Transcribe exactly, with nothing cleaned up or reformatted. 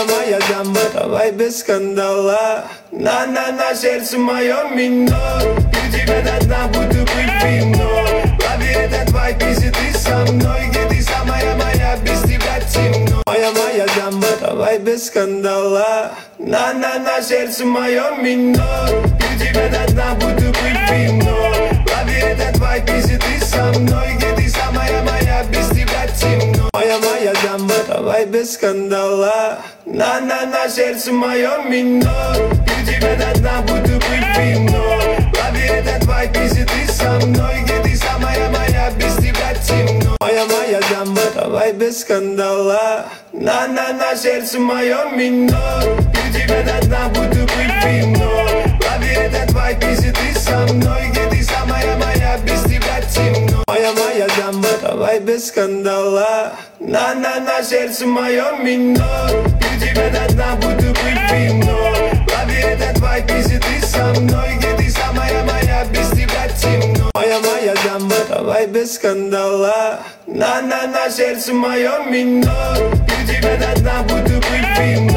Моя, моя дама, давай без скандала. На-на-на, сердце мое минор. Пью тебя до дна, буду пить вино. Лови этот вайб, если ты со мной. Где ты самая моя, без тебя темно. Моя, моя дама, давай без скандала. На-на-на, сердце мое минор. Пью тебя до дна, буду пить вино. Лови этот вайб, если ты со мной. Где ты самая моя, без тебя темно. Моя, моя дама, давай без скандала. На-на-на, сердце мое минор. Пью тебя до дна, буду пить вино. Лови этот вайб, если ты со мной. Где ты самая моя, без тебя темно. Моя, моя дама, давай без скандала. На-на-на, сердце мое минор. Пью тебя до дна, буду пить вино. Лови этот вайб, если ты со мной. Где ты самая моя, без тебя темно. Моя, моя дама, давай без скандала. На-на-на, сердце мое минор. Пью тебя до дна, буду пить вино. Лови этот вайб, если ты со мной. Где ты самая моя, без тебя темно. Моя, моя дама, давай без скандала. На-на-на, сердце мое минор. Пью тебя до дна, буду пить вино.